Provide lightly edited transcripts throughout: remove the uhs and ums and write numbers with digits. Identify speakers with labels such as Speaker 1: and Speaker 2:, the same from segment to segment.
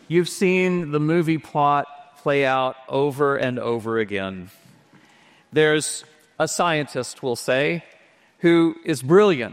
Speaker 1: You've seen the movie plot play out over and over again. There's a scientist, we'll say, who is brilliant,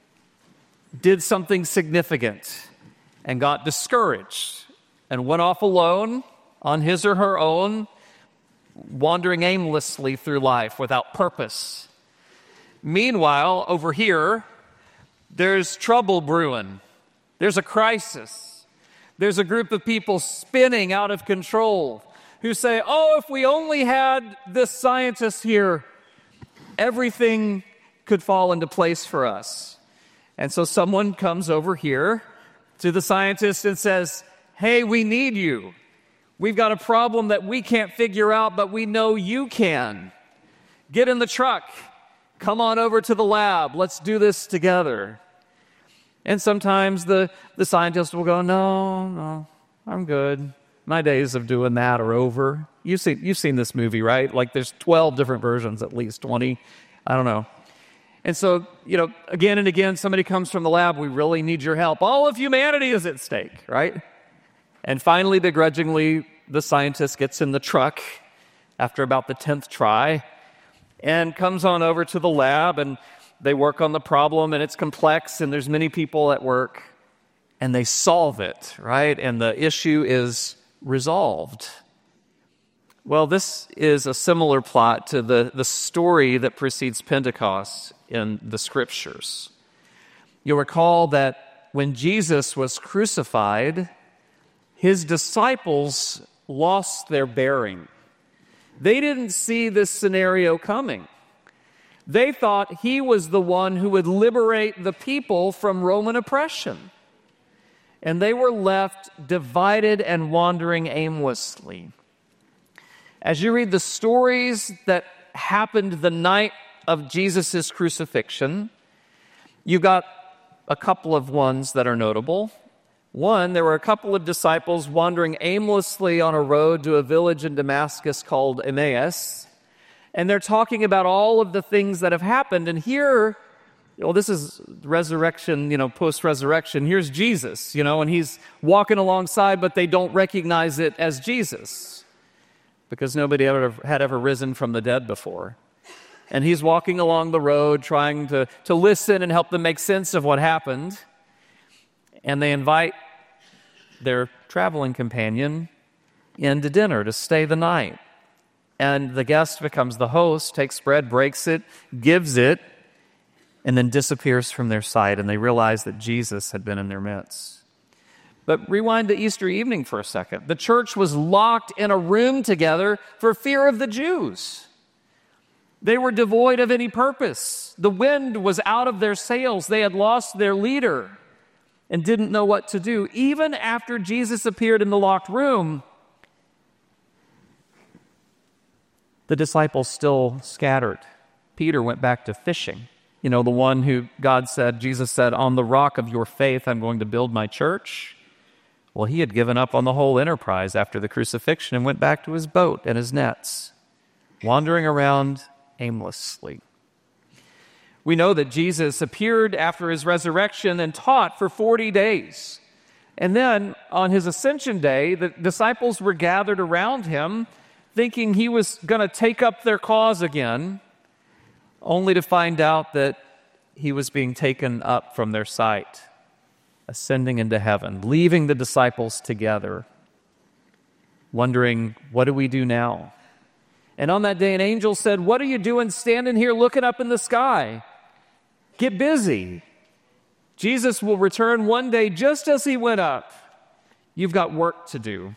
Speaker 1: did something significant, and got discouraged, and went off alone on his or her own, wandering aimlessly through life without purpose. Meanwhile, over here, there's trouble brewing. There's a crisis. There's a group of people spinning out of control who say, oh, if we only had this scientist here, everything could fall into place for us. And so someone comes over here to the scientist and says, hey, we need you. We've got a problem that we can't figure out, but we know you can. Get in the truck. Come on over to the lab. Let's do this together. And sometimes the scientist will go, no, I'm good. My days of doing that are over. You've seen this movie, right? Like there's 12 different versions, at least 20. I don't know. And so, again and again, somebody comes from the lab. We really need your help. All of humanity is at stake, right? And finally, begrudgingly, the scientist gets in the truck after about the 10th try and comes on over to the lab, and they work on the problem, and it's complex, and there's many people at work, and they solve it, right? And the issue is resolved. Well, this is a similar plot to the story that precedes Pentecost in the Scriptures. You'll recall that when Jesus was crucified, his disciples lost their bearing. They didn't see this scenario coming. They thought he was the one who would liberate the people from Roman oppression. And they were left divided and wandering aimlessly. As you read the stories that happened the night of Jesus' crucifixion, you got a couple of ones that are notable. One, there were a couple of disciples wandering aimlessly on a road to a village in Damascus called Emmaus, and they're talking about all of the things that have happened. And here, this is resurrection, post-resurrection. Here's Jesus, and he's walking alongside, but they don't recognize it as Jesus because nobody had ever risen from the dead before. And he's walking along the road trying to listen and help them make sense of what happened. And they invite their traveling companion into dinner to stay the night. And the guest becomes the host, takes bread, breaks it, gives it, and then disappears from their sight. And they realize that Jesus had been in their midst. But rewind to Easter evening for a second. The church was locked in a room together for fear of the Jews. They were devoid of any purpose. The wind was out of their sails. They had lost their leader and didn't know what to do. Even after Jesus appeared in the locked room, the disciples still scattered. Peter went back to fishing. The one who Jesus said, on the rock of your faith, I'm going to build my church. Well, he had given up on the whole enterprise after the crucifixion and went back to his boat and his nets, wandering around aimlessly. We know that Jesus appeared after his resurrection and taught for 40 days. And then on his ascension day, the disciples were gathered around him thinking he was going to take up their cause again, only to find out that he was being taken up from their sight, ascending into heaven, leaving the disciples together, wondering, what do we do now? And on that day, an angel said, what are you doing standing here looking up in the sky? Get busy. Jesus will return one day just as he went up. You've got work to do.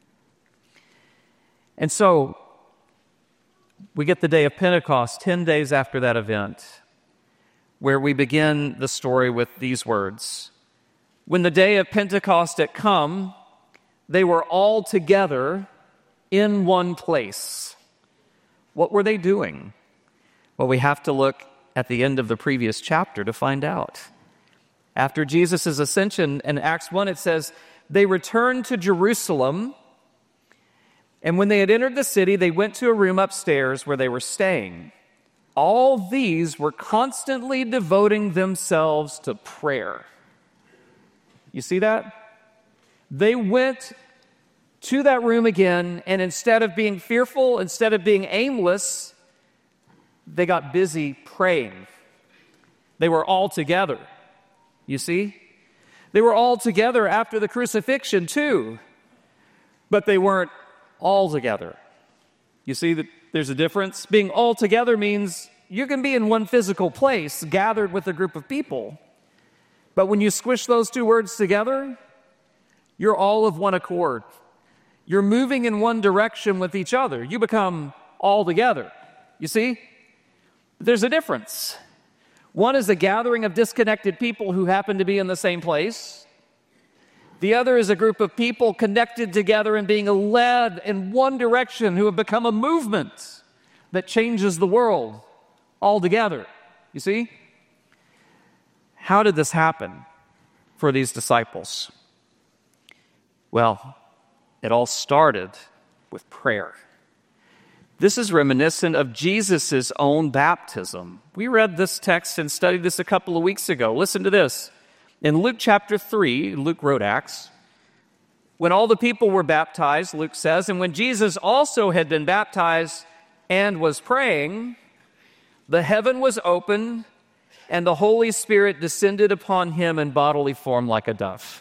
Speaker 1: And so we get the day of Pentecost, 10 days after that event, where we begin the story with these words. When the day of Pentecost had come, they were all together in one place. What were they doing? Well, we have to look at the end of the previous chapter to find out. After Jesus' ascension in Acts 1, it says, they returned to Jerusalem, and when they had entered the city, they went to a room upstairs where they were staying. All these were constantly devoting themselves to prayer. You see that? They went to that room again, and instead of being fearful, instead of being aimless, they got busy praying. They were all together, you see? They were all together after the crucifixion too, but they weren't all together. You see that there's a difference? Being all together means you can be in one physical place, gathered with a group of people. But when you squish those two words together, you're all of one accord. You're moving in one direction with each other. You become all together. You see? There's a difference. One is a gathering of disconnected people who happen to be in the same place. The other is a group of people connected together and being led in one direction who have become a movement that changes the world all together. You see? How did this happen for these disciples? Well, it all started with prayer. This is reminiscent of Jesus' own baptism. We read this text and studied this a couple of weeks ago. Listen to this. In Luke chapter 3, Luke wrote Acts, when all the people were baptized, Luke says, and when Jesus also had been baptized and was praying, the heaven was opened, and the Holy Spirit descended upon him in bodily form like a dove.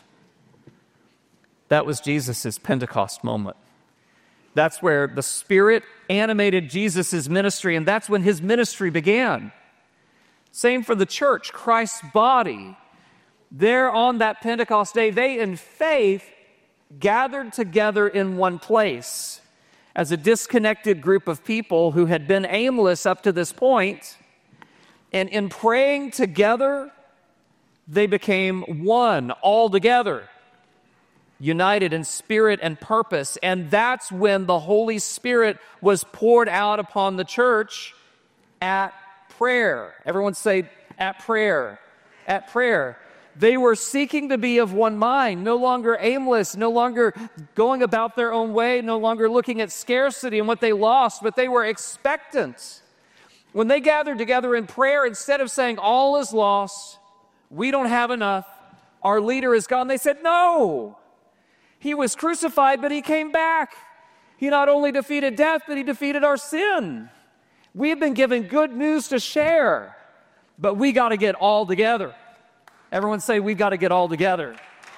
Speaker 1: That was Jesus' Pentecost moment. That's where the Spirit animated Jesus' ministry, and that's when his ministry began. Same for the church, Christ's body. There on that Pentecost day, they in faith gathered together in one place as a disconnected group of people who had been aimless up to this point. And in praying together, they became one, all together, united in spirit and purpose. And that's when the Holy Spirit was poured out upon the church at prayer. Everyone say, at prayer. At prayer. They were seeking to be of one mind, no longer aimless, no longer going about their own way, no longer looking at scarcity and what they lost, but they were expectant. When they gathered together in prayer, instead of saying, all is lost, we don't have enough, our leader is gone, they said, no. He was crucified, but he came back. He not only defeated death, but he defeated our sin. We have been given good news to share, but we got to get all together. Everyone say, we've got to get all together.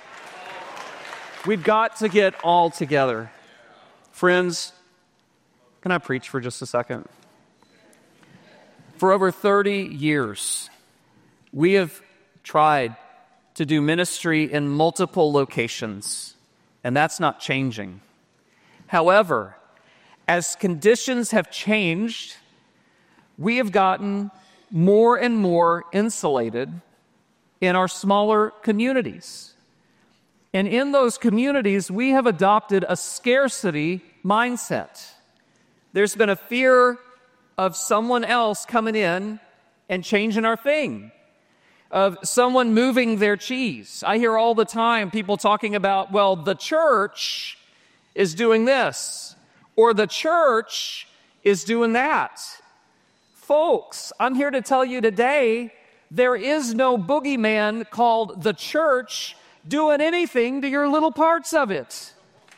Speaker 1: We've got to get all together. Friends, can I preach for just a second? For over 30 years, we have tried to do ministry in multiple locations, and that's not changing. However, as conditions have changed, we have gotten more and more insulated in our smaller communities. And in those communities, we have adopted a scarcity mindset. There's been a fear of someone else coming in and changing our thing, of someone moving their cheese. I hear all the time people talking about, well, the church is doing this, or the church is doing that. Folks, I'm here to tell you today, there is no boogeyman called the church doing anything to your little parts of it.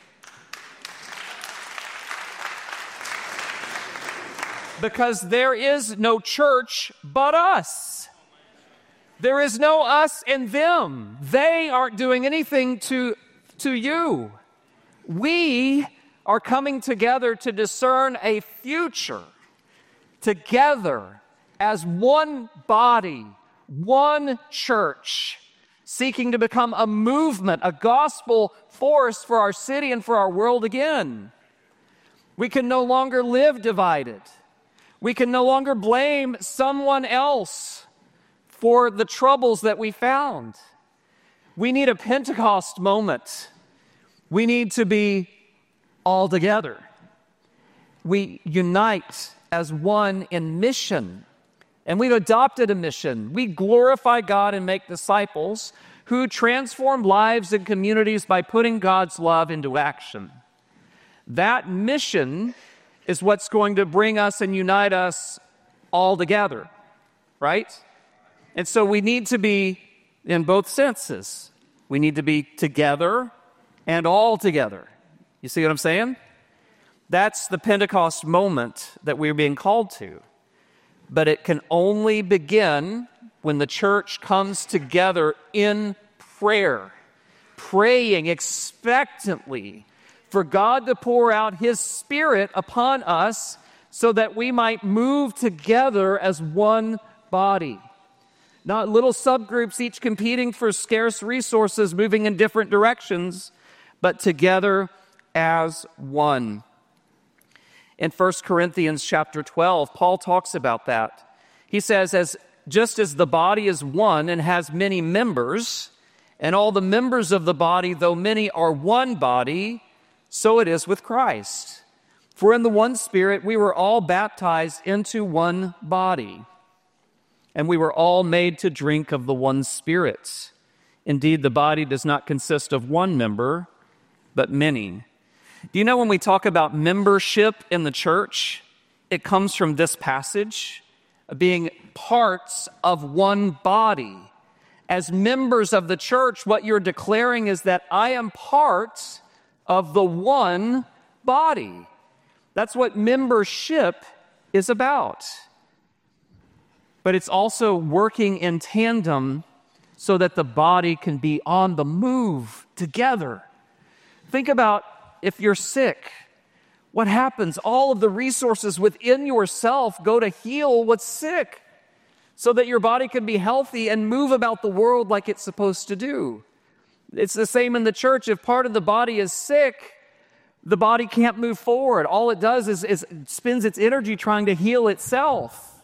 Speaker 1: Because there is no church but us. There is no us and them. They aren't doing anything to you. We are coming together to discern a future together as one body, one church, seeking to become a movement, a gospel force for our city and for our world again. We can no longer live divided. We can no longer blame someone else for the troubles that we found. We need a Pentecost moment. We need to be all together. We unite as one in mission. And we've adopted a mission. We glorify God and make disciples who transform lives and communities by putting God's love into action. That mission is what's going to bring us and unite us all together, right? And so we need to be in both senses. We need to be together and all together. You see what I'm saying? That's the Pentecost moment that we're being called to. But it can only begin when the church comes together in prayer, praying expectantly for God to pour out His Spirit upon us so that we might move together as one body. Not little subgroups, each competing for scarce resources, moving in different directions, but together as one. In 1 Corinthians chapter 12, Paul talks about that. He says, just as the body is one and has many members, and all the members of the body, though many, are one body, so it is with Christ. For in the one Spirit we were all baptized into one body, and we were all made to drink of the one Spirit. Indeed, the body does not consist of one member, but many. Do you know when we talk about membership in the church, it comes from this passage, being parts of one body. As members of the church, what you're declaring is that I am part of the one body. That's what membership is about. But it's also working in tandem so that the body can be on the move together. Think about if you're sick, what happens? All of the resources within yourself go to heal what's sick so that your body can be healthy and move about the world like it's supposed to do. It's the same in the church. If part of the body is sick, the body can't move forward. All it does is spends its energy trying to heal itself.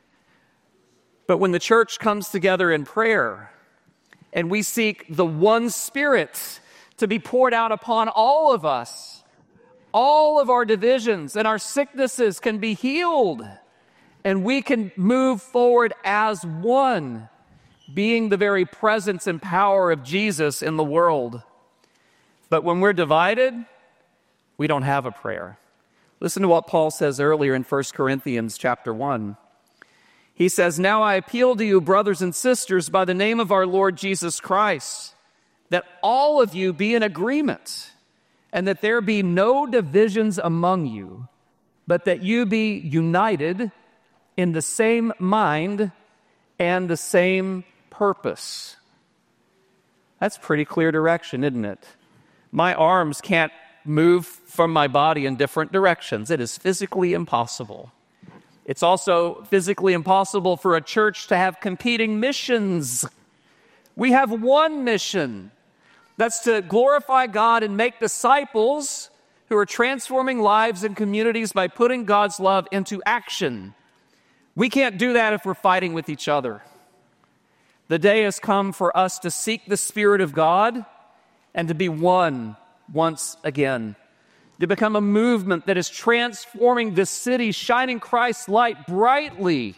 Speaker 1: But when the church comes together in prayer and we seek the one Spirit to be poured out upon all of us, all of our divisions and our sicknesses can be healed, and we can move forward as one, being the very presence and power of Jesus in the world. But when we're divided, we don't have a prayer. Listen to what Paul says earlier in 1 Corinthians chapter 1. He says, "Now I appeal to you, brothers and sisters, by the name of our Lord Jesus Christ, that all of you be in agreement, and that there be no divisions among you, but that you be united in the same mind and the same purpose." That's pretty clear direction, isn't it? My arms can't move from my body in different directions. It is physically impossible. It's also physically impossible for a church to have competing missions. We have one mission. That's to glorify God and make disciples who are transforming lives and communities by putting God's love into action. We can't do that if we're fighting with each other. The day has come for us to seek the Spirit of God and to be one once again, to become a movement that is transforming this city, shining Christ's light brightly.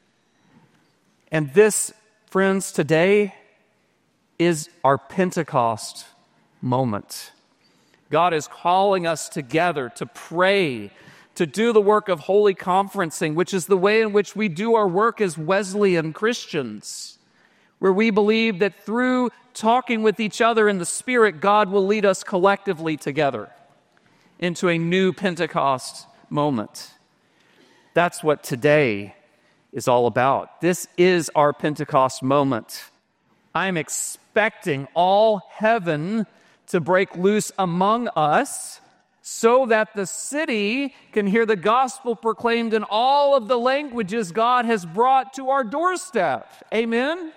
Speaker 1: And this, friends, today is our Pentecost moment. God is calling us together to pray, to do the work of holy conferencing, which is the way in which we do our work as Wesleyan Christians, where we believe that through talking with each other in the Spirit, God will lead us collectively together into a new Pentecost moment. That's what today is all about. This is our Pentecost moment. I'm expecting all heaven to break loose among us so that the city can hear the gospel proclaimed in all of the languages God has brought to our doorstep. Amen?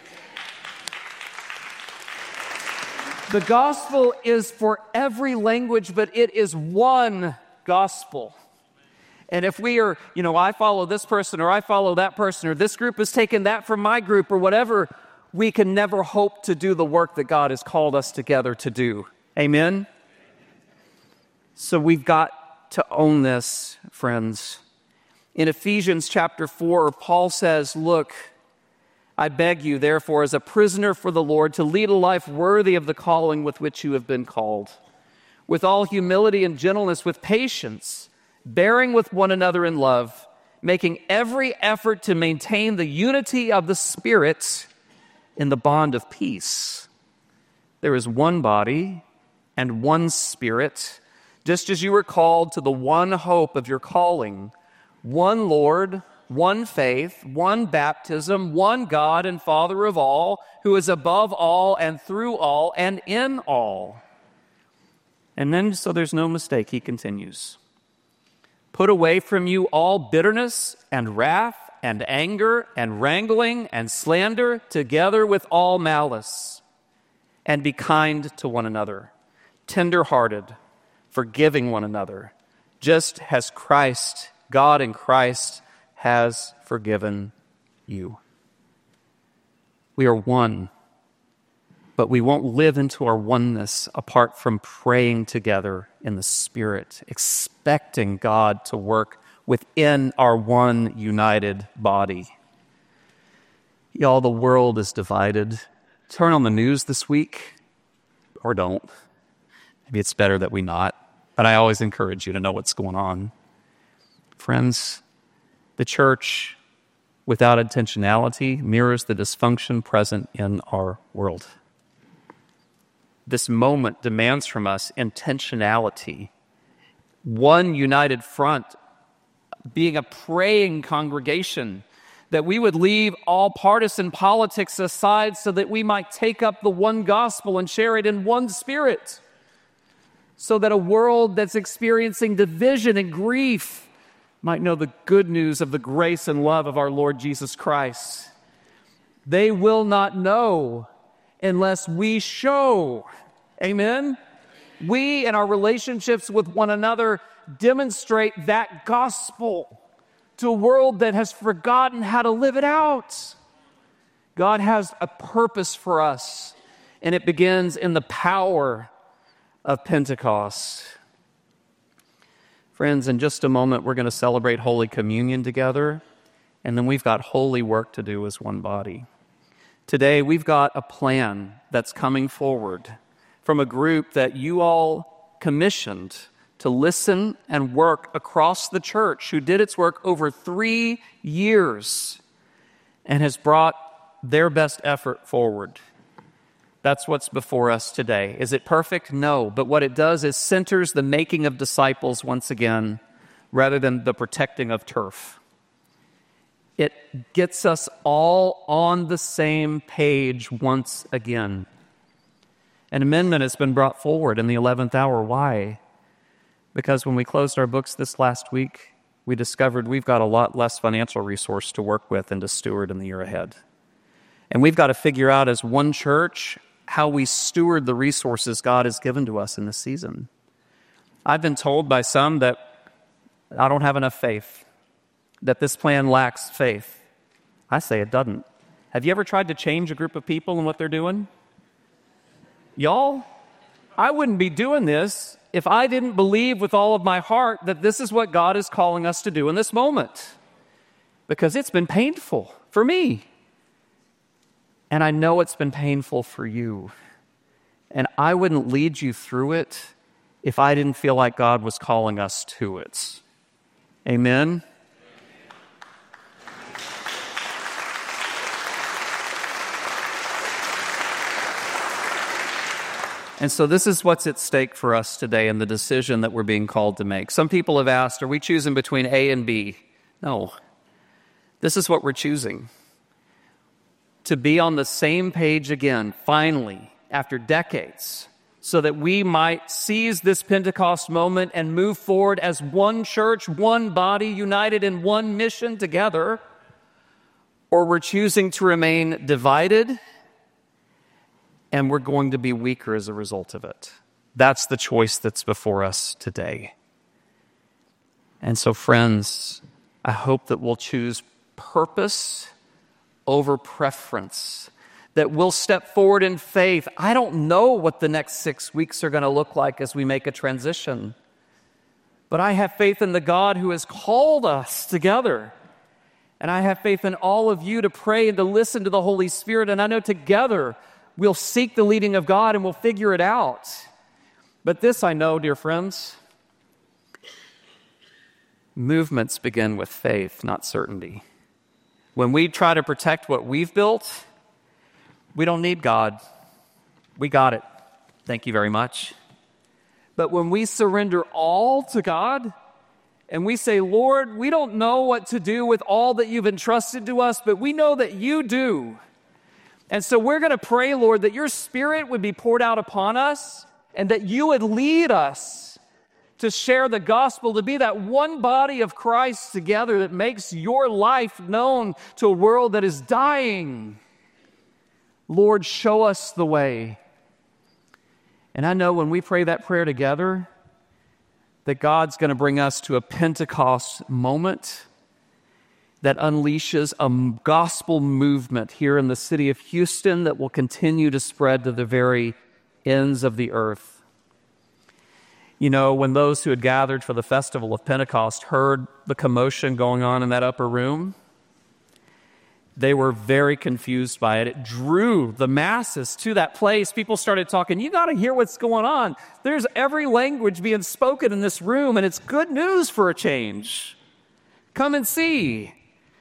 Speaker 1: The gospel is for every language, but it is one gospel. And if we are, I follow this person or I follow that person or this group has taken that from my group or whatever, we can never hope to do the work that God has called us together to do. Amen? So we've got to own this, friends. In Ephesians chapter 4, Paul says, "Look, I beg you, therefore, as a prisoner for the Lord, to lead a life worthy of the calling with which you have been called, with all humility and gentleness, with patience, bearing with one another in love, making every effort to maintain the unity of the Spirit in the bond of peace. There is one body and one Spirit, just as you were called to the one hope of your calling, one Lord, one faith, one baptism, one God and Father of all, who is above all and through all and in all. And then, so there's no mistake, he continues. Put away from you all bitterness and wrath and anger and wrangling and slander, together with all malice. And be kind to one another, tender-hearted, forgiving one another, just as Christ, God in Christ, has forgiven you. We are one, but we won't live into our oneness apart from praying together in the Spirit, expecting God to work within our one united body. Y'all, the world is divided. Turn on the news this week, or don't. Maybe it's better that we not, but I always encourage you to know what's going on. Friends, the church, without intentionality, mirrors the dysfunction present in our world. This moment demands from us intentionality, one united front, being a praying congregation, that we would leave all partisan politics aside so that we might take up the one gospel and share it in one Spirit, so that a world that's experiencing division and grief might know the good news of the grace and love of our Lord Jesus Christ. They will not know unless we show. Amen? We, in our relationships with one another, demonstrate that gospel to a world that has forgotten how to live it out. God has a purpose for us, and it begins in the power of Pentecost. Friends, in just a moment, we're going to celebrate Holy Communion together, and then we've got holy work to do as one body. Today, we've got a plan that's coming forward from a group that you all commissioned to listen and work across the church, who did its work over 3 years and has brought their best effort forward. That's what's before us today. Is it perfect? No. But what it does is centers the making of disciples once again, rather than the protecting of turf. It gets us all on the same page once again. An amendment has been brought forward in the 11th hour. Why? Because when we closed our books this last week, we discovered we've got a lot less financial resource to work with and to steward in the year ahead. And we've got to figure out as one church how we steward the resources God has given to us in this season. I've been told by some that I don't have enough faith, that this plan lacks faith. I say it doesn't. Have you ever tried to change a group of people and what they're doing? Y'all, I wouldn't be doing this if I didn't believe with all of my heart that this is what God is calling us to do in this moment. Because it's been painful for me. And I know it's been painful for you. And I wouldn't lead you through it if I didn't feel like God was calling us to it. Amen? And so this is what's at stake for us today in the decision that we're being called to make. Some people have asked, are we choosing between A and B? No. This is what we're choosing. To be on the same page again, finally, after decades, so that we might seize this Pentecost moment and move forward as one church, one body, united in one mission together. Or we're choosing to remain divided, and we're going to be weaker as a result of it. That's the choice that's before us today. And so, friends, I hope that we'll choose purpose over preference, that we'll step forward in faith. I don't know what the next 6 weeks are going to look like as we make a transition, but I have faith in the God who has called us together. And I have faith in all of you to pray and to listen to the Holy Spirit. And I know together we'll seek the leading of God and we'll figure it out. But this I know, dear friends, movements begin with faith, not certainty. When we try to protect what we've built, we don't need God. We got it. Thank you very much. But when we surrender all to God and we say, Lord, we don't know what to do with all that you've entrusted to us, but we know that you do. And so we're going to pray, Lord, that your Spirit would be poured out upon us and that you would lead us to share the gospel, to be that one body of Christ together that makes your life known to a world that is dying. Lord, show us the way. And I know when we pray that prayer together, that God's going to bring us to a Pentecost moment that unleashes a gospel movement here in the city of Houston that will continue to spread to the very ends of the earth. You know, when those who had gathered for the festival of Pentecost heard the commotion going on in that upper room, they were very confused by it. It drew the masses to that place. People started talking, you got to hear what's going on. There's every language being spoken in this room, and it's good news for a change. Come and see.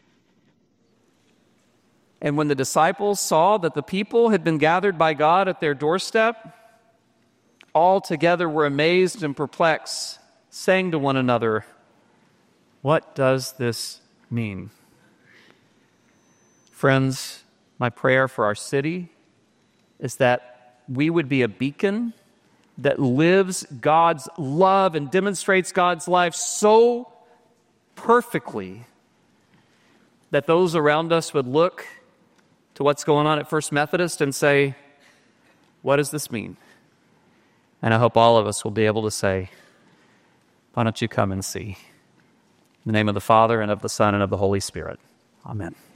Speaker 1: And when the disciples saw that the people had been gathered by God at their doorstep, all together were amazed and perplexed, saying to one another, what does this mean? Friends, my prayer for our city is that we would be a beacon that lives God's love and demonstrates God's life so perfectly that those around us would look to what's going on at First Methodist and say, what does this mean? And I hope all of us will be able to say, why don't you come and see? In the name of the Father, and of the Son, and of the Holy Spirit. Amen.